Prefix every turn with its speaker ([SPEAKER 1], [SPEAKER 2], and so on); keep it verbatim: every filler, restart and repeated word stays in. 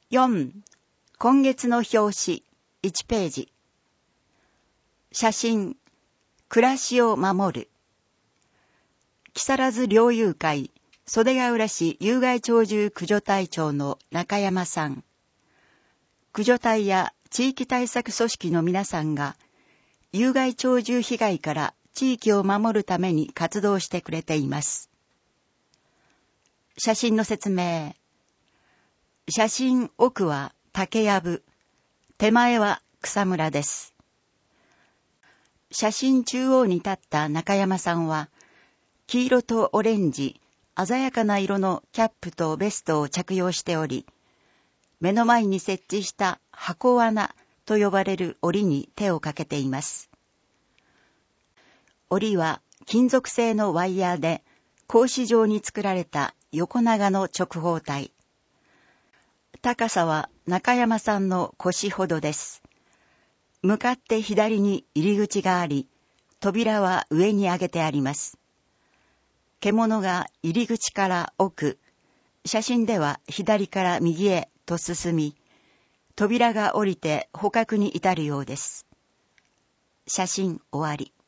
[SPEAKER 1] よん. 今月の表紙いちページ。写真、暮らしを守る。木更津猟友会袖ヶ浦市有害鳥獣駆除隊長の中山さん。駆除隊や地域対策組織の皆さんが有害鳥獣被害から地域を守るために活動してくれています。写真の説明。写真奥は竹やぶ、手前は草むらです。写真中央に立った中山さんは、黄色とオレンジ、鮮やかな色のキャップとベストを着用しており、目の前に設置した箱罠と呼ばれる檻に手をかけています。檻は金属製のワイヤーで格子状に作られた横長の直方体。高さは中山さんの腰ほどです。向かって左に入り口があり、扉は上に上げてあります。獣が入り口から奥、写真では左から右へと進み、扉が降りて捕獲に至るようです。写真終わり。